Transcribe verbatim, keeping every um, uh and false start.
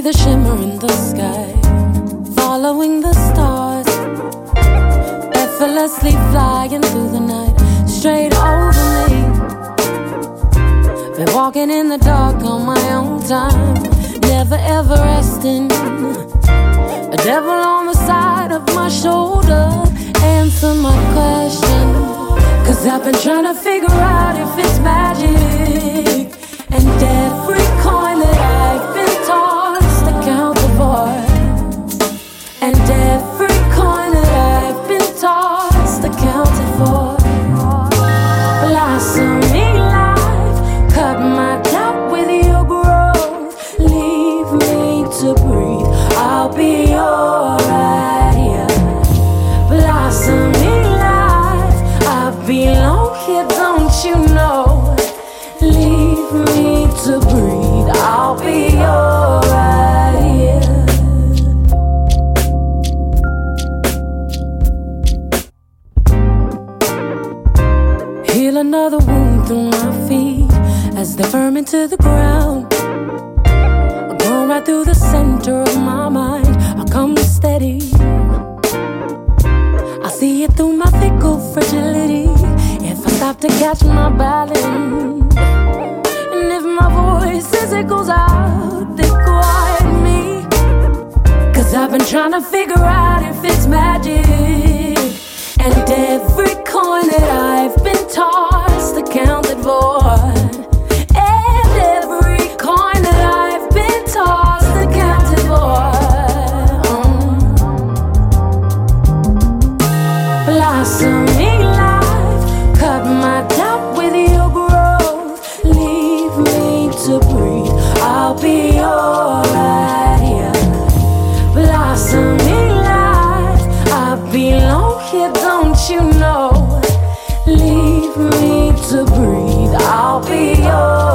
the shimmer in the sky, following the stars, effortlessly flying through the night, straight over me. Been walking in the dark on my own time, never ever resting. A devil on the side of my shoulder, answer my question. Cause I've been trying to figure out if it's magic. And every coin that I've been tossed, I count the void. And every coin that I've been tossed, I counted for. Blossoming life, cut my doubt with your growth. Leave me to breathe, I'll be alright, yeah. Blossoming life, I belong here, don't you know? Leave me to breathe, I'll be alright, yeah. Heal another wound through my feet as they firm into the ground. Go right through the center of my mind, I'll come steady. I see it through my fickle fragility. If I stop to catch my balance, and if my voice as it goes out, they quiet me. Cause I've been trying to figure out if it's magic. And every coin that I've been tossed, accounted for. And every coin that I've been tossed, accounted for. mm. Blossoming life, cut my doubt with your growth. Leave me to breathe, I'll be alright, yeah. Blossoming life, I belong here, don't you know? Leave me to breathe, I'll be alright.